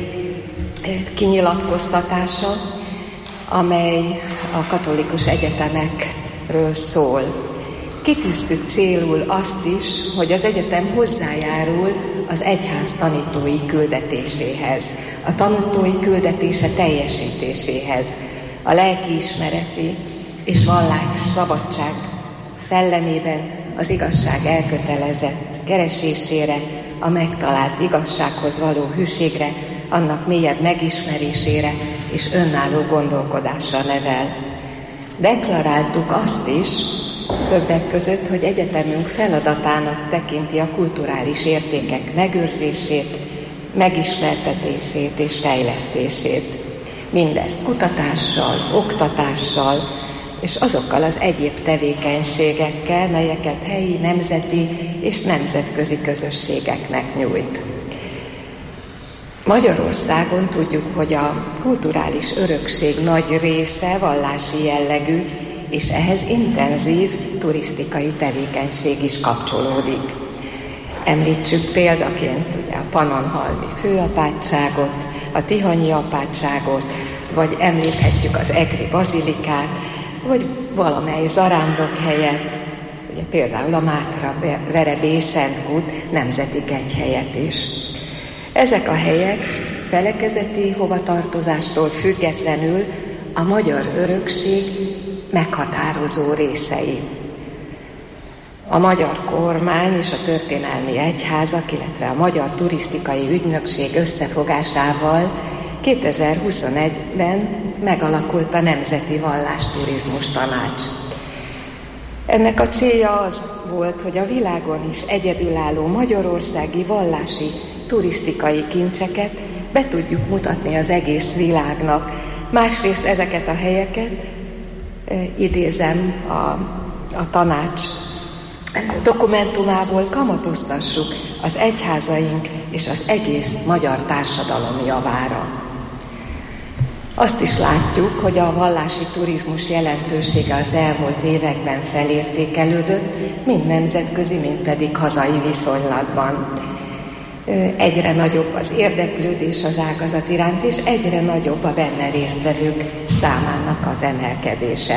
kinyilatkoztatása, amely a katolikus egyetemekről szól. Kitűztük célul azt is, hogy az egyetem hozzájárul az egyház tanítói küldetéséhez, a tanítói küldetése teljesítéséhez, a lelkiismereti és vallás szabadság szellemében az igazság elkötelezett keresésére, a megtalált igazsághoz való hűségre, annak mélyebb megismerésére és önálló gondolkodásra nevel. Deklaráltuk azt is, többek között, hogy egyetemünk feladatának tekinti a kulturális értékek megőrzését, megismertetését és fejlesztését. Mindezt kutatással, oktatással és azokkal az egyéb tevékenységekkel, melyeket helyi, nemzeti és nemzetközi közösségeknek nyújt. Magyarországon tudjuk, hogy a kulturális örökség nagy része vallási jellegű, és ehhez intenzív turisztikai tevékenység is kapcsolódik. Említsük példaként ugye a Pannonhalmi főapátságot, a Tihanyi apátságot, vagy említhetjük az Egri bazilikát, vagy valamely zarándokhelyet, ugye például a Mátra-Verebély Szentkút nemzeti kegyhelyet is. Ezek a helyek felekezeti hovatartozástól függetlenül a magyar örökség meghatározó részei. A magyar kormány és a történelmi egyházak, illetve a Magyar Turisztikai Ügynökség összefogásával 2021-ben megalakult a Nemzeti Vallásturizmus Tanács. Ennek a célja az volt, hogy a világon is egyedülálló magyarországi vallási turisztikai kincseket be tudjuk mutatni az egész világnak. Másrészt ezeket a helyeket, idézem a tanács dokumentumából, kamatoztassuk az egyházaink és az egész magyar társadalom javára. Azt is látjuk, hogy a vallási turizmus jelentősége az elmúlt években felértékelődött, mind nemzetközi, mind pedig hazai viszonylatban. Egyre nagyobb az érdeklődés az ágazat iránt, és egyre nagyobb a benne résztvevők számának az emelkedése.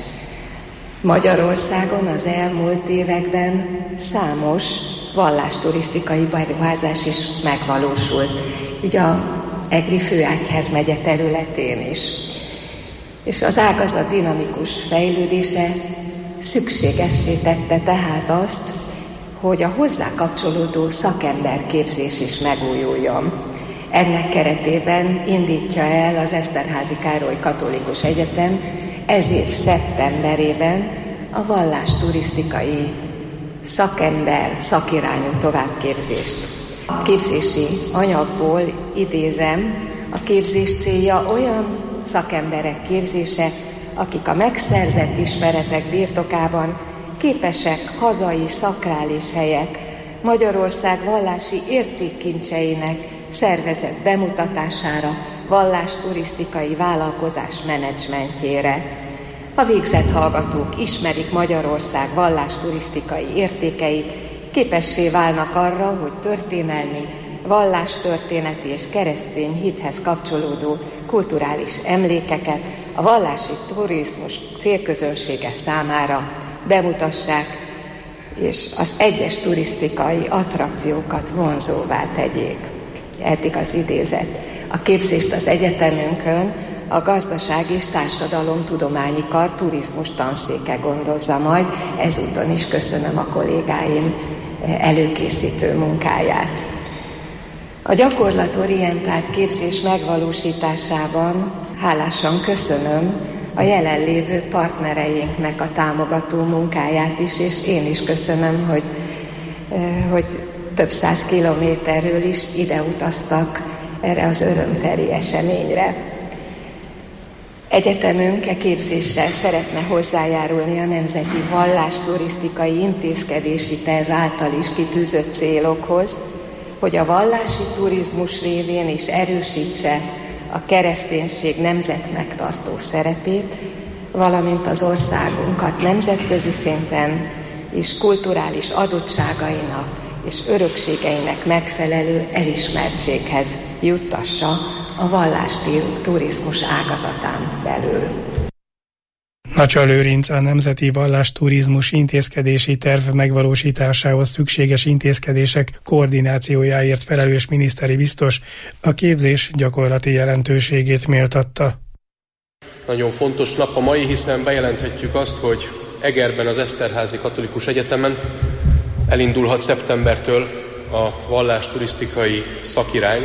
Magyarországon az elmúlt években számos vallásturisztikai beruházás is megvalósult, így a Egri főegyházmegye területén is. És az ágazat dinamikus fejlődése szükségessé tette tehát azt, hogy a hozzá kapcsolódó szakemberképzés is megújuljon. Ennek keretében indítja el az Eszterházy Károly Katolikus Egyetem ez év szeptemberében a vallásturisztikai szakirányú továbbképzést. A képzési anyagból idézem, a képzés célja olyan szakemberek képzése, akik a megszerzett ismeretek birtokában képesek hazai szakrális helyek, Magyarország vallási értékkincseinek szervezett bemutatására, vallásturisztikai vállalkozás menedzsmentjére. A végzett hallgatók ismerik Magyarország vallásturisztikai értékeit, képessé válnak arra, hogy történelmi, vallástörténeti és keresztény hithez kapcsolódó kulturális emlékeket a vallási turizmus célközönsége számára bemutassák, és az egyes turisztikai attrakciókat vonzóvá tegyék. Eddig az idézet. A képzést az egyetemünkön a Gazdaság és Társadalomtudományi Kar turizmus tanszéke gondozza majd. Ezúton is köszönöm a kollégáim előkészítő munkáját. A gyakorlatorientált képzés megvalósításában hálásan köszönöm a jelenlévő partnereinknek a támogató munkáját is, és én is köszönöm, hogy több 100 kilométerről is ide utaztak erre az örömteli eseményre. Egyetemünk képzéssel szeretne hozzájárulni a Nemzeti Vallásturisztikai Intézkedési Terv által is kitűzött célokhoz, hogy a vallási turizmus révén is erősítse a kereszténység nemzetmegtartó szerepét, valamint az országunkat nemzetközi szinten és kulturális adottságainak és örökségeinek megfelelő elismertséghez juttassa a vallási turizmus ágazatán belül. Nacsa Lőrinc a Nemzeti Vallásturizmus Intézkedési Terv megvalósításához szükséges intézkedések koordinációjáért felelős miniszteri biztos a képzés gyakorlati jelentőségét méltatta. Nagyon fontos nap a mai, hiszen bejelenthetjük azt, hogy Egerben az Eszterházy Katolikus Egyetemen elindulhat szeptembertől a vallásturisztikai szakirány,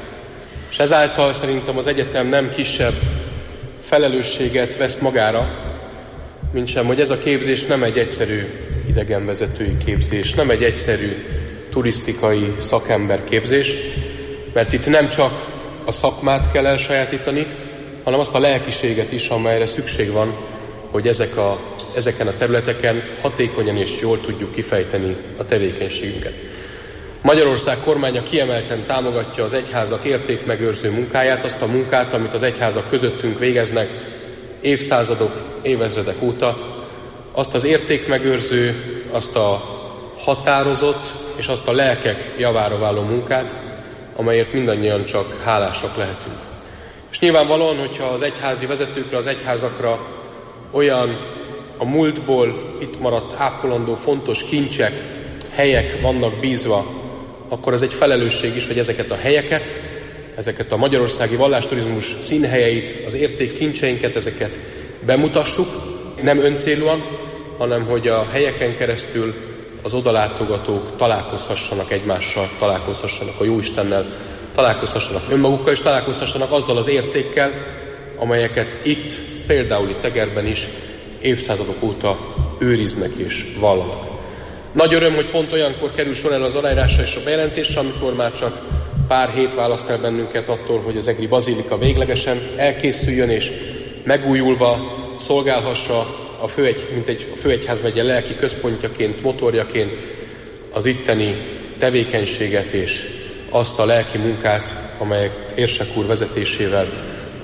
és ezáltal szerintem az egyetem nem kisebb felelősséget vesz magára, mintsem, hogy ez a képzés nem egy egyszerű idegenvezetői képzés, nem egy egyszerű turisztikai szakemberképzés, mert itt nem csak a szakmát kell elsajátítani, hanem azt a lelkiséget is, amelyre szükség van, hogy ezeken a területeken hatékonyan és jól tudjuk kifejteni a tevékenységünket. Magyarország kormánya kiemelten támogatja az egyházak értékmegőrző munkáját, azt a munkát, amit az egyházak közöttünk végeznek évszázadok, évezredek óta, azt az értékmegőrző, azt a határozott és azt a lelkek javára váló munkát, amelyért mindannyian csak hálásak lehetünk. És nyilvánvalóan, hogyha az egyházi vezetőkre, az egyházakra olyan a múltból itt maradt ápolandó fontos kincsek, helyek vannak bízva, akkor ez egy felelősség is, hogy ezeket a helyeket, ezeket a magyarországi vallásturizmus színhelyeit, az értékkincseinket, ezeket bemutassuk, nem öncélúan, hanem hogy a helyeken keresztül az odalátogatók találkozhassanak egymással, találkozhassanak a Jóistennel, találkozhassanak önmagukkal, és találkozhassanak azzal az értékkel, amelyeket itt, például itt Egerben is évszázadok óta őriznek és vallanak. Nagy öröm, hogy pont olyankor kerül sor el az aláírásra és a bejelentésre, amikor már csak pár hét választ el bennünket attól, hogy az egri bazilika véglegesen elkészüljön és megújulva szolgálhassa mint egy főegyházmegye lelki központjaként, motorjaként az itteni tevékenységet és azt a lelki munkát, amelyet Érsek úr vezetésével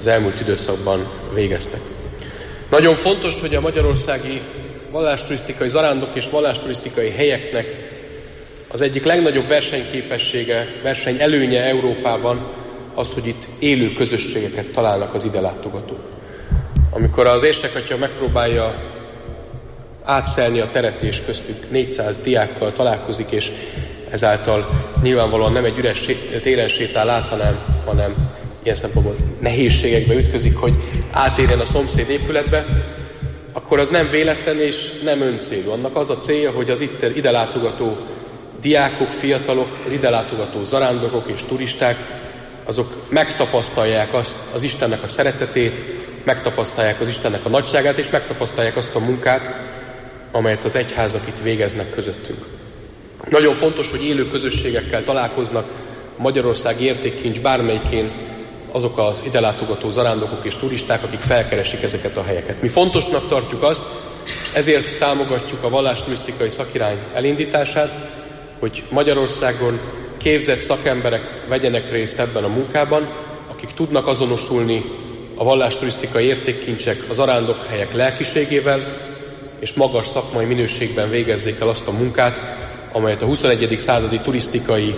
az elmúlt időszakban végeztek. Nagyon fontos, hogy a magyarországi vallásturisztikai zarándok és vallásturisztikai helyeknek az egyik legnagyobb versenyképessége, versenyelőnye Európában az, hogy itt élő közösségeket találnak az ide látogatók. Amikor az Érsekatya megpróbálja átszelni a teret, és köztük 400 diákkal találkozik, és ezáltal nyilvánvalóan nem egy üres téren sétál át, hanem ilyen szempontból nehézségekbe ütközik, hogy átérjen a szomszéd épületbe, akkor az nem véletlen és nem öncélú. Annak az a célja, hogy az ide látogató diákok, fiatalok, az ide látogató zarándokok és turisták, azok megtapasztalják az Istennek a szeretetét, megtapasztalják az Istennek a nagyságát, és megtapasztalják azt a munkát, amelyet az egyházak itt végeznek közöttünk. Nagyon fontos, hogy élő közösségekkel találkoznak a Magyarország értékkincs bármelyikén azok az ide látogató zarándokok és turisták, akik felkeresik ezeket a helyeket. Mi fontosnak tartjuk azt, és ezért támogatjuk a vallásturisztikai szakirány elindítását, hogy Magyarországon képzett szakemberek vegyenek részt ebben a munkában, akik tudnak azonosulni a vallásturisztikai értékkincsek, az zarándokhelyek lelkiségével, és magas szakmai minőségben végezzék el azt a munkát, amelyet a 21. századi turisztikai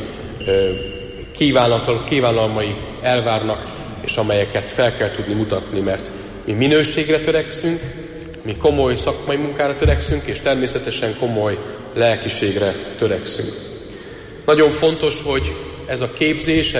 kívánalmai elvárnak, és amelyeket fel kell tudni mutatni, mert mi minőségre törekszünk, mi komoly szakmai munkára törekszünk, és természetesen komoly lelkiségre törekszünk. Nagyon fontos, hogy ez a képzés,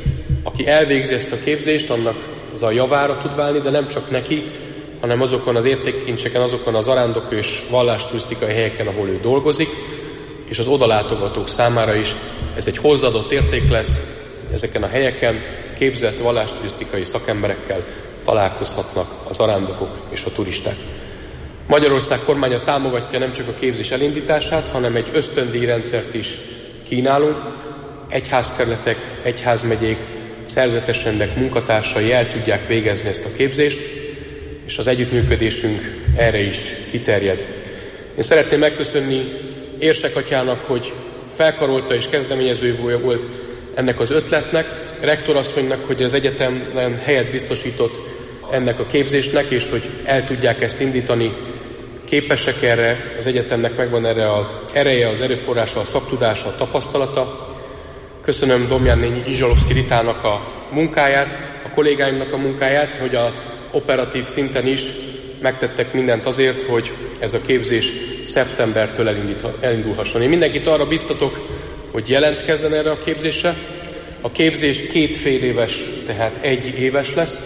aki elvégzi ezt a képzést, annak az a javára tud válni, de nem csak neki, hanem azokon az értékkincseken, azokon az zarándok és vallásturisztikai helyeken, ahol ő dolgozik, és az odalátogatók számára is ez egy hozzáadott érték lesz. Ezeken a helyeken képzett vallásturisztikai szakemberekkel találkozhatnak a zarándokok és a turisták. Magyarország kormánya támogatja nem csak a képzés elindítását, hanem egy ösztöndíjrendszert is kínálunk. Egyházkerületek, egyházmegyék, szerzetes rendek munkatársai el tudják végezni ezt a képzést, és az együttműködésünk erre is kiterjed. Én szeretném megköszönni Érsekatjának, hogy felkarolta és kezdeményezője volt ennek az ötletnek, rektorasszonynak, hogy az egyetemen helyet biztosított ennek a képzésnek, és hogy el tudják ezt indítani. Képesek erre, az egyetemnek megvan erre az ereje, az erőforrása, a szaktudása, a tapasztalata. Köszönöm Domján Izsalovszki Ritának a munkáját, a kollégáimnak a munkáját, hogy a operatív szinten is megtettek mindent azért, hogy ez a képzés szeptembertől elindulhasson. Én mindenkit arra biztatok, hogy jelentkezzen erre a képzésre. A képzés 2 fél éves, tehát 1 éves lesz.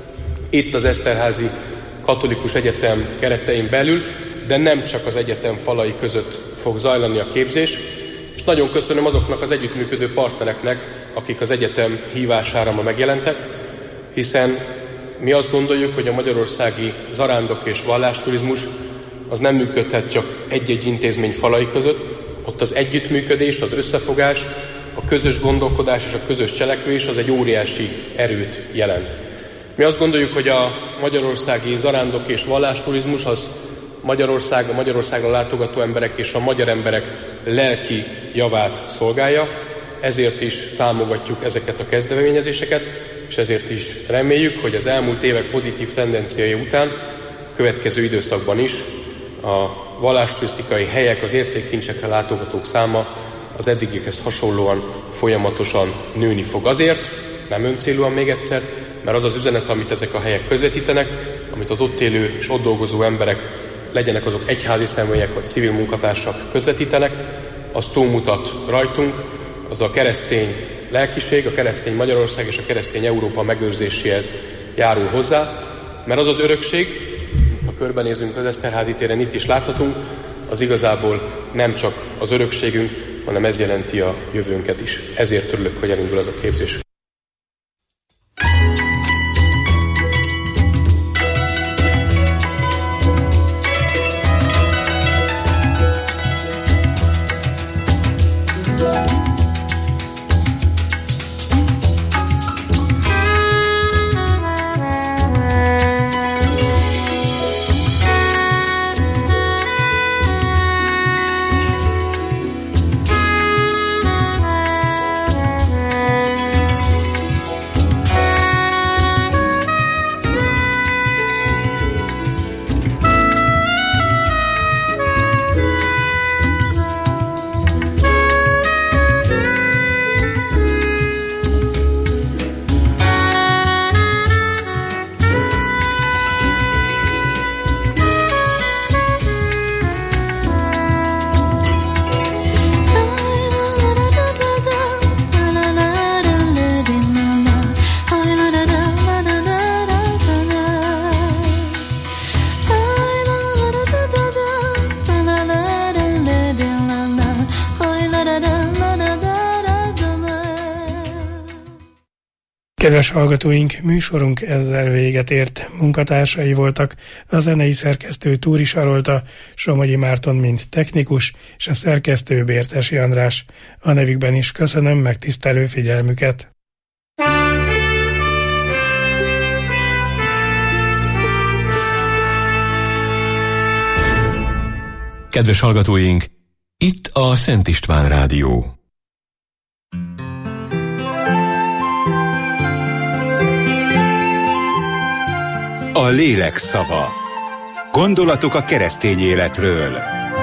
Itt az Eszterházi Katolikus Egyetem keretein belül, de nem csak az egyetem falai között fog zajlani a képzés. És nagyon köszönöm azoknak az együttműködő partnereknek, akik az egyetem hívására ma megjelentek, hiszen mi azt gondoljuk, hogy a magyarországi zarándok és vallásturizmus az nem működhet csak egy-egy intézmény falai között, ott az együttműködés, az összefogás, a közös gondolkodás és a közös cselekvés az egy óriási erőt jelent. Mi azt gondoljuk, hogy a magyarországi zarándok és vallásturizmus az a Magyarországra látogató emberek és a magyar emberek lelki javát szolgálja, ezért is támogatjuk ezeket a kezdeményezéseket, és ezért is reméljük, hogy az elmúlt évek pozitív tendenciái után a következő időszakban is a vallásturisztikai helyek, az értékkincsekre látogatók száma az eddigiekhez hasonlóan folyamatosan nőni fog. Azért, nem öncélúan még egyszer, mert az az üzenet, amit ezek a helyek közvetítenek, amit az ott élő és ott dolgozó emberek, legyenek azok egyházi személyek vagy civil munkatársak közvetítenek, az túlmutat rajtunk, az a keresztény lelkiség, a keresztény Magyarország és a keresztény Európa megőrzéséhez járul hozzá, mert az az örökség, ha körbenézünk az Eszterházi téren, itt is láthatunk, az igazából nem csak az örökségünk, hanem ez jelenti a jövőnket is. Ezért örülök, hogy elindul ez a képzés. Kedves hallgatóink, műsorunk ezzel véget ért. Munkatársai voltak a zenei szerkesztő Túri Sarolta, Somogyi Márton mint technikus, és a szerkesztő Bércesi András. A nevükben is köszönöm megtisztelő figyelmüket. Kedves hallgatóink, itt a Szent István Rádió. A lélek szava. Gondolatok a keresztény életről.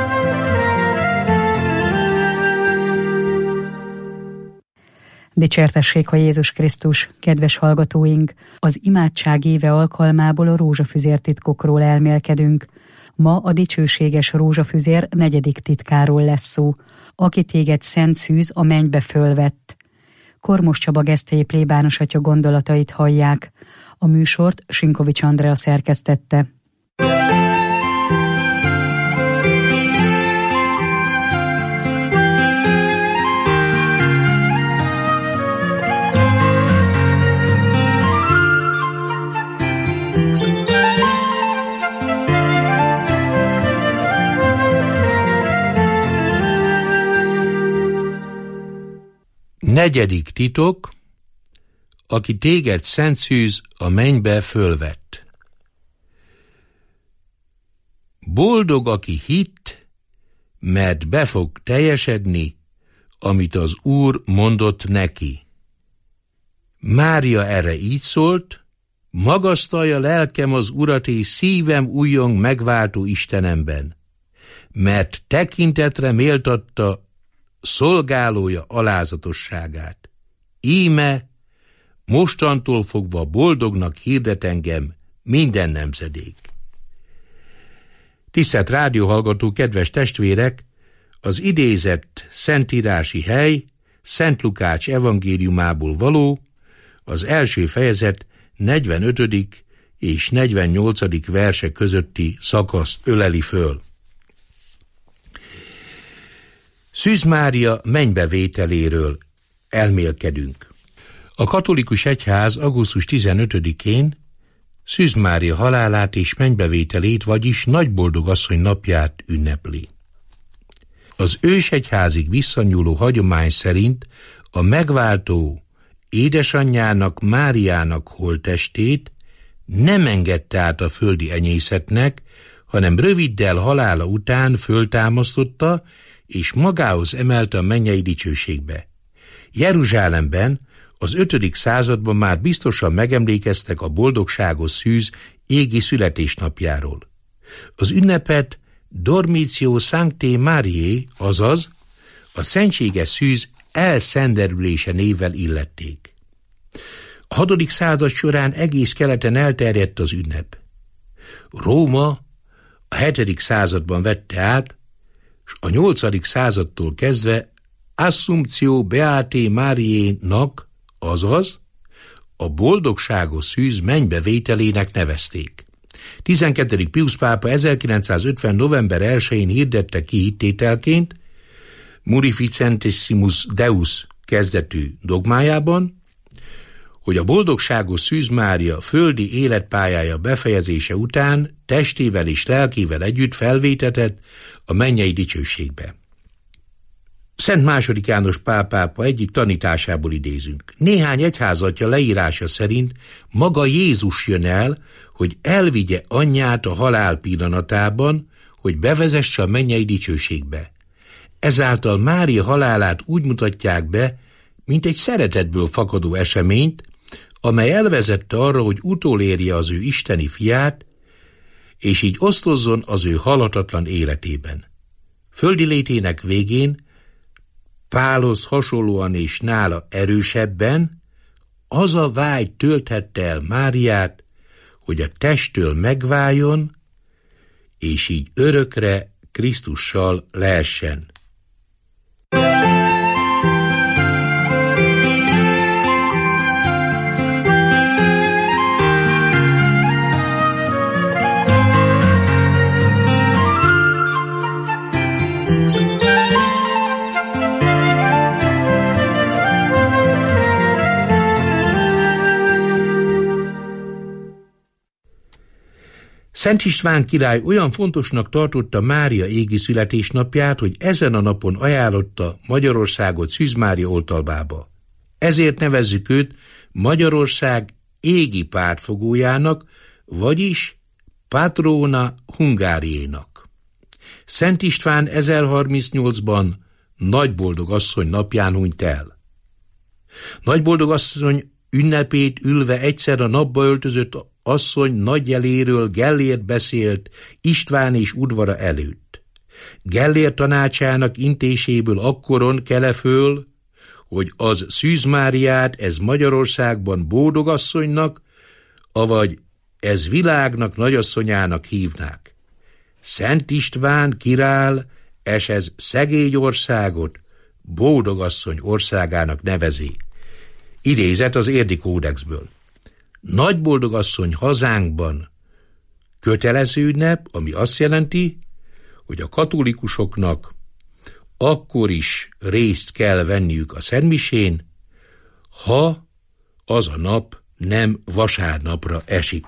Dicsértessék a Jézus Krisztus, kedves hallgatóink! Az imádság éve alkalmából a rózsafüzértitkokról elmélkedünk. Ma a dicsőséges rózsafüzér 4. titkáról lesz szó, aki téged szent szűz a mennybe fölvett. Kormos Csaba Gesztélyi plébános atya gondolatait hallják. A műsort Sinkovics Andrea szerkesztette. Negyedik titok, aki téged szent szűz a mennybe fölvett. Boldog, aki hitt, mert be fog teljesedni, amit az Úr mondott neki. Mária erre így szólt: magasztalja lelkem az Urat, és szívem újjong megváltó Istenemben, mert tekintetre méltatta szolgálója alázatosságát. Íme mostantól fogva boldognak hirdet engem minden nemzedék. Tisztelt rádióhallgató, kedves testvérek! Az idézett szentírási hely Szent Lukács evangéliumából való, az első fejezet 45. és 48. verse közötti szakaszt öleli föl. Szűz Mária mennybevételéről elmélkedünk. A katolikus egyház augusztus 15-én Szűz Mária halálát és mennybevételét, vagyis Nagyboldogasszony napját ünnepli. Az ősegyházig visszanyúló hagyomány szerint a megváltó édesanyjának, Máriának holttestét nem engedte át a földi enyészetnek, hanem röviddel halála után föltámasztotta és magához emelte a mennyei dicsőségbe. Jeruzsálemben az 5. században már biztosan megemlékeztek a boldogságos szűz égi születésnapjáról. Az ünnepet Dormitio Sanctae Mariae, azaz a szentséges szűz elszenderülése névvel illették. A 6. század során egész keleten elterjedt az ünnep. Róma a 7. században vette át, és a 8. századtól kezdve Assumptio Beatae Mariae-nak, azaz a boldogságos szűz mennybevételének nevezték. 12. Pius pápa 1950. november 1-én hirdette ki hittételként Murificentissimus Deus kezdetű dogmájában, hogy a boldogságos Szűz Mária földi életpályája befejezése után testével és lelkével együtt felvétetett a mennyei dicsőségbe. Szent II. János Pál pápa egyik tanításából idézünk. Néhány egyházatja leírása szerint maga Jézus jön el, hogy elvigye anyját a halál pillanatában, hogy bevezesse a mennyei dicsőségbe. Ezáltal Mária halálát úgy mutatják be, mint egy szeretetből fakadó eseményt, amely elvezette arra, hogy utolérje az ő isteni fiát, és így osztozzon az ő halhatatlan életében. Földi létének végén Pálhoz hasonlóan és nála erősebben az a vágy tölthette el Máriát, hogy a testtől megváljon, és így örökre Krisztussal lehessen. Szent István király olyan fontosnak tartotta Mária égi születésnapját, hogy ezen a napon ajánlotta Magyarországot Szűz Mária oltalmába. Ezért nevezzük őt Magyarország égi pártfogójának, vagyis Patrona Hungariénak. Szent István 1038-ban Nagyboldogasszony napján hunyt el. Nagyboldogasszony ünnepét ülve egyszer a napba öltözött asszony nagy jeléről Gellért beszélt István és udvara előtt. Gellért tanácsának intéséből akkoron kele föl, hogy az Szűz Máriát ez Magyarországban Bódogasszonynak, avagy ez világnak nagyasszonyának hívnák. Szent István király és ez szegény országot Bódogasszony országának nevezi. Idézet az Érdi Kódexből. Nagyboldogasszony hazánkban kötelező ünnep, ami azt jelenti, hogy a katolikusoknak akkor is részt kell venniük a szentmisén, ha az a nap nem vasárnapra esik.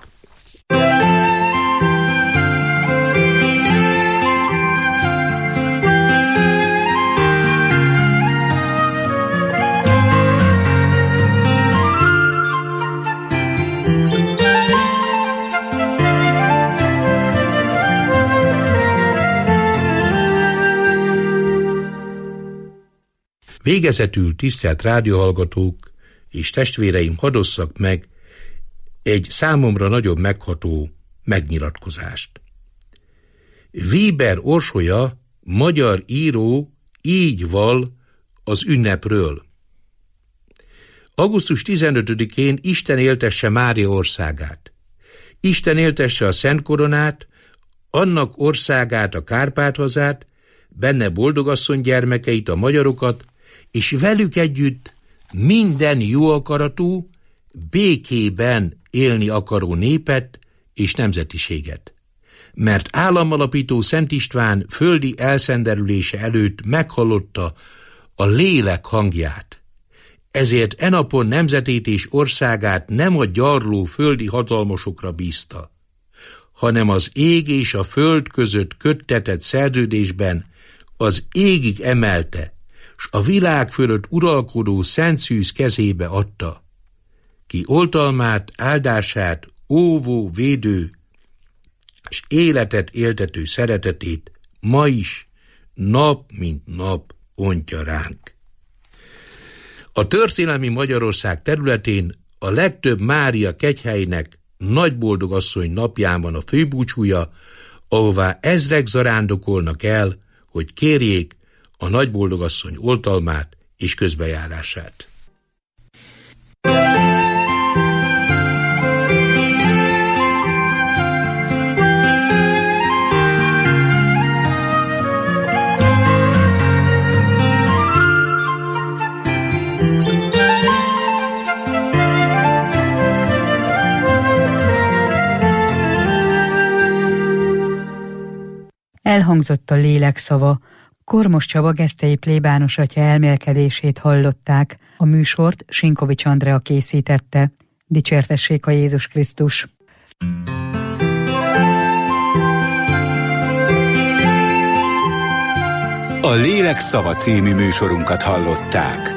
Végezetül, tisztelt rádióhallgatók és testvéreim, hadd osszak meg egy számomra nagyon megható megnyilatkozást. Weber Orsolya, magyar író így val az ünnepről. Augusztus 15-én Isten éltesse Mária országát. Isten éltesse a Szent Koronát, annak országát, a Kárpát-hazát, benne Boldogasszony gyermekeit, a magyarokat, és velük együtt minden jó akaratú, békében élni akaró népet és nemzetiséget. Mert államalapító Szent István földi elszenderülése előtt meghallotta a lélek hangját. Ezért e napon nemzetét és országát nem a gyarló földi hatalmasokra bízta, hanem az ég és a föld között köttetett szerződésben az égig emelte, s a világ fölött uralkodó Szent Szűz kezébe adta, ki oltalmát, áldását, óvó, védő, s életet éltető szeretetét ma is, nap mint nap ontja ránk. A történelmi Magyarország területén a legtöbb Mária kegyhelynek Nagyboldogasszony napján van a főbúcsúja, ahová ezrek zarándokolnak el, hogy kérjék a Nagyboldogasszony oltalmát és közbejárását. Elhangzott a lélek szava. Kormos Csaba gesztei plébános atya elmélkedését hallották. A műsort Sinkovics Andrea készítette. Dicsértessék a Jézus Krisztus! A Lélek szava című műsorunkat hallották.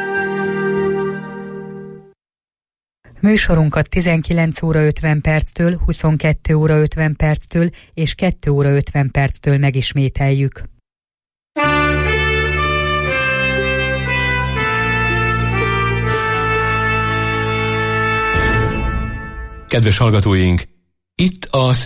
Műsorunkat 19 óra 50 perctől, 22 óra 50 perctől és 2 óra 50 perctől megismételjük. Kedves hallgatóink, itt a